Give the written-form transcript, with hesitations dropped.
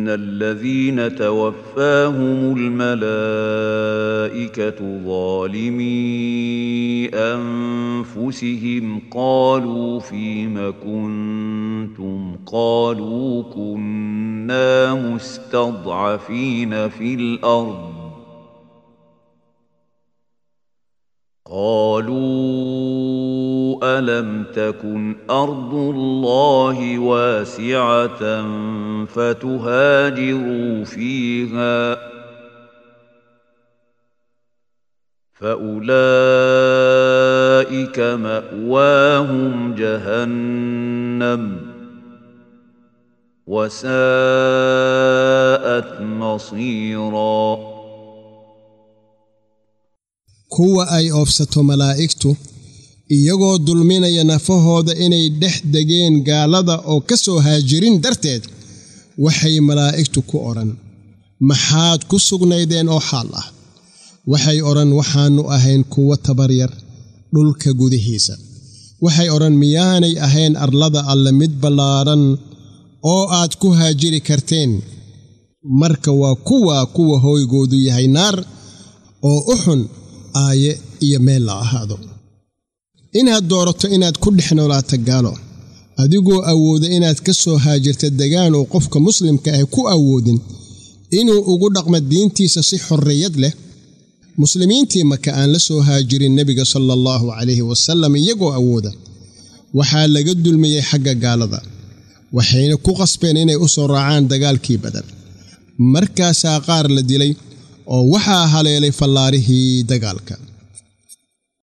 الذين توفاهم الملائكة ظالمي أنفسهم قالوا فيم كنتم قالوا كنا مستضعفين في الأرض قالوا ألم تكن أرض الله واسعة فتهاجروا فيها فأولئك مأواهم جهنم وساءت مصيرا kuwa ay oofsato malaa'igtu iyagoo dulminaya nafahooda inay dhex degeen gaalada oo ka soo haajirin darteed waxay malaa'igtu ku oran maxaad ku sugnaydeen oo xaal ah waxay oran waxaanu ahayn kuwa tabaryar dhulka gudihiisa waxay oran miyaanay ahayn arlada alle mid ballaaran oo aad ku haajiri karteen marka waa kuwa hooygoodu yahay naar oo u xun aaye iyo meel la ahaado inaad doorato inaad ku dhex noolaato gaalo adigoo awooda inaad ka soo haajirta degaan oo qofka muslimka ah ku awoodin inuu ugu dhaqmo diintiisa si xorriyad leh muslimiintii maka aan la soo haajirin nabiga sallallahu calayhi wasallam iyagoo awooda waxaa laga dulmiyey xagga gaalada waxayna ku qasbeen inay u soo raacaan dagaalkii Badar markaasaa qaar la dilay oo waxaa haleelay fallaarihii dagaalka